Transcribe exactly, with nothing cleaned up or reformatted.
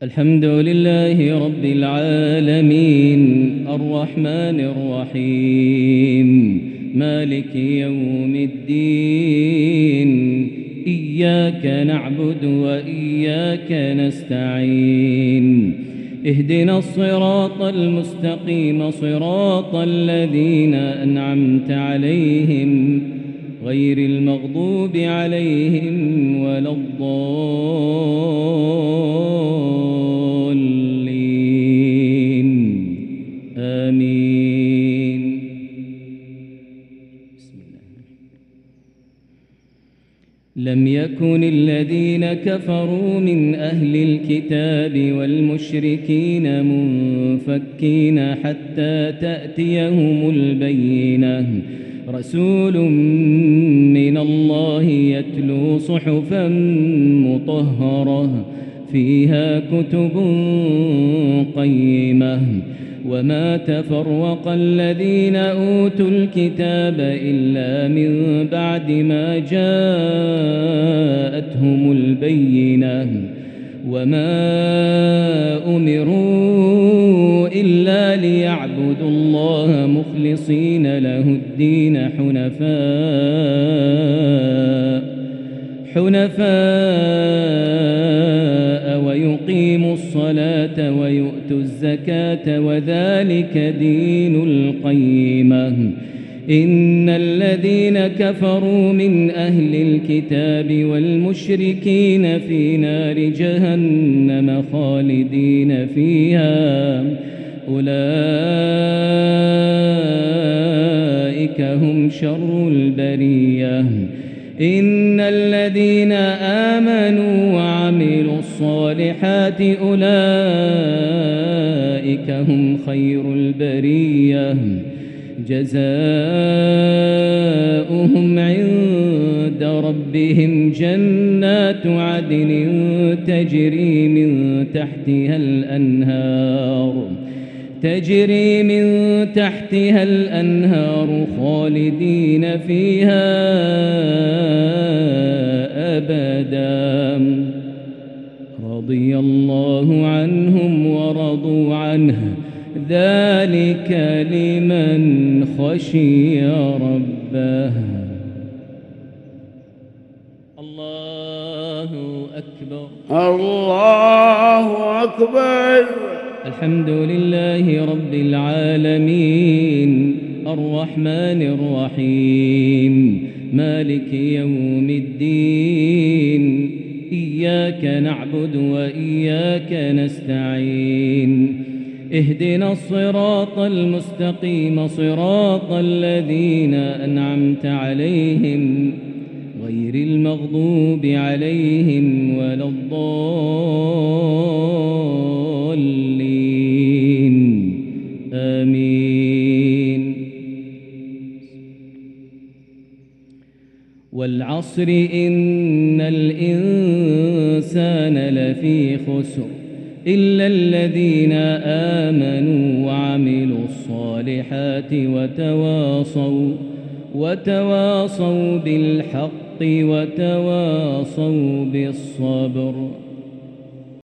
الحمد لله رب العالمين الرحمن الرحيم مالك يوم الدين إياك نعبد وإياك نستعين اهدنا الصراط المستقيم صراط الذين أنعمت عليهم غير المغضوب عليهم ولا الضالين آمين. بسم الله. لم يكن الذين كفروا من أهل الكتاب والمشركين منفكين حتى تأتيهم البينة رسول من الله يتلو صحفا مطهرة فيها كتب قيمة وما تفرق الذين أوتوا الكتاب إلا من بعد ما جاءتهم البينة وما أمروا إلا ليعبدوا الله مخلصين له الدين حنفاء حنفاء ويقيموا الصلاة ويؤتوا الزكاة وذلك دين القيمة. إن الذين كفروا من أهل الكتاب والمشركين في نار جهنم خالدين فيها أولئك هم شر البرية. إن الذين آمنوا وعملوا الصالحات أولئك هم خير البرية جزاؤهم عند ربهم جنات عدن تجري من تحتها الأنهار تجري من تحتها الأنهار خالدين فيها أبدا رضي الله عنهم ورضوا عنه ذلك لمن خشي ربه. الله أكبر الله أكبر. الحمد لله رب العالمين الرحمن الرحيم مالك يوم الدين إياك نعبد وإياك نستعين اهدنا الصراط المستقيم صراط الذين أنعمت عليهم غير المغضوب عليهم ولا الضالين آمين. والعصر إن الإنسان لفي خسر إلا الذين آمنوا وعملوا الصالحات وتواصوا وتواصوا بالحق وتواصوا بالصبر.